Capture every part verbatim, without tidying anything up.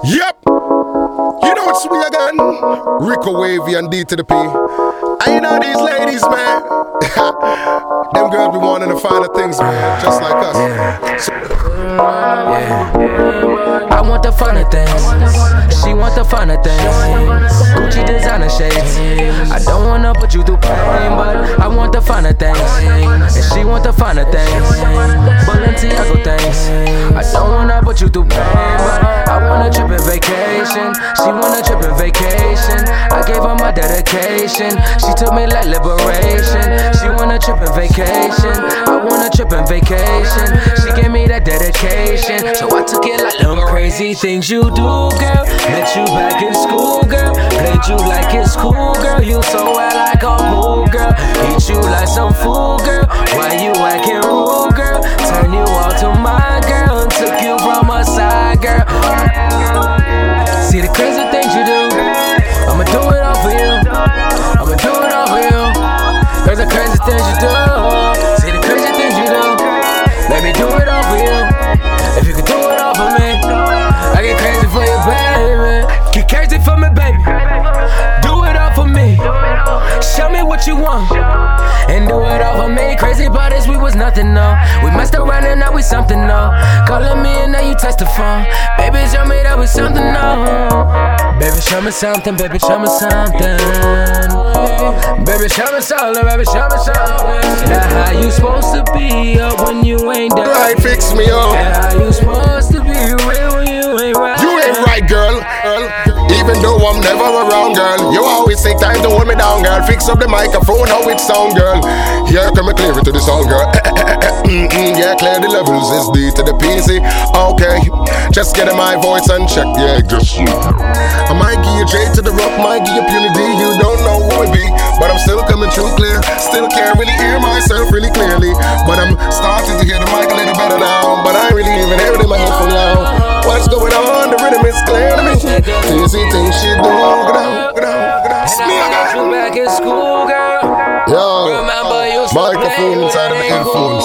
Yep. You know it's me again. Rico Wavy and D to the P. And you know these ladies, man. Them girls be wanting to find the things, man, just like us. Yeah. So Yeah. I want the finer things. She want the finer things. Gucci designer shades. I don't wanna put you through pain, but I want the finer things. And she want the finer things. Balenciaga things. I don't wanna put you through pain, but I want a trip and vacation. She want a trip and vacation. I gave her my dedication. She took me like liberation. She want a trip and vacation. I want a trip and vacation. She gave me that dedication. So I took it like them crazy things you do, girl. Met you back in school, girl. Played you like it's cool, girl. You so well like a pool, girl. Eat you like some food, girl. Why you acting rude, girl? Turn you all to my girl and took you from a side, girl. See the crazy things you do. I'ma do it all for you. I'ma do it all for you. Cause the crazy things you do. See the crazy things you do. Let me do it all for you. If you could do it all for me, I get crazy for you, baby. Get crazy for me, baby. Do it all for me. Show me what you want and do it all for me. Crazy part is we was nothing, no. We messed around and now we something, no. Calling me and now you text the phone. Baby, show me that we something, no. Baby, show me something, baby, show me something. Baby, show me something, baby, show me something. Now how you supposed to be up when you ain't done? right, fix me up. And how you supposed to be real when you ain't right? You ain't right, girl. girl. Even though I'm never around, girl, you always take time to hold me down, girl. Fix up the microphone, how it sound, girl. Here come me clear it to the song, girl. Mm-mm, yeah, clear the levels, it's D to the P C. Okay, just get in my voice and check, yeah, just I might give you J to the rock, might give you Puny D. You don't know who it be, but I'm still coming through clear. Still can't really hear myself really clearly, but I'm starting to hear the mic a little better now. But I ain't really even hear it in my headphone now. What's going on? The rhythm is clear to me. Crazy things she do. Go down, go down, go down. Me again. Back in school, girl. Yo, Remember you microphone inside of the headphones.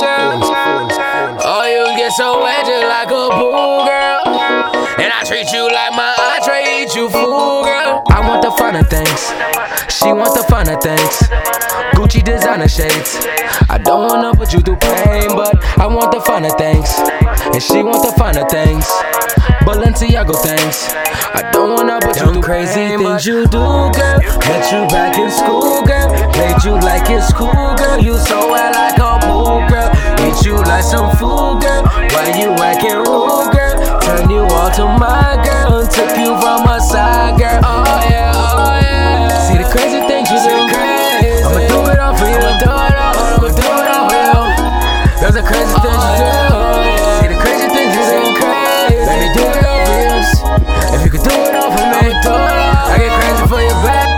Oh, you get so wet just like a pool, girl. And I treat you like my entree, eat you fool, girl. I want the finer things. She want the finer things. Gucci designer shades. I don't wanna put you through pain, but I want the finer things. And she want the finer things. Balenciaga things. I don't wanna put you through crazy pain, things you do, girl. Met you back in school, girl. Played you like it's cool, girl. You so well like a pool, girl. Eat you like some food, girl. Why you acting rude, girl? Turn you all to my girl and took you from a side, girl. Oh yeah, oh yeah. See the crazy things you do. I'ma do it all for you. I'ma do it all. I'ma do it all for you. There's the crazy things you do. See the crazy things you do. Let me do it all for you. If you could do it all for me, I'ma do it all. I get crazy for you back.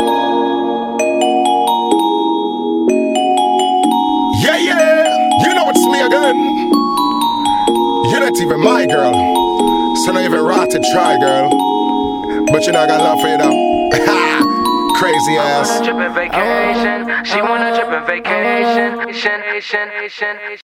Yeah, yeah. You know it's me again. You're not even my girl, so not even right to try, girl. But you know I got love for you though. Crazy ass. Trip and vacation. She wanna trip and vacation.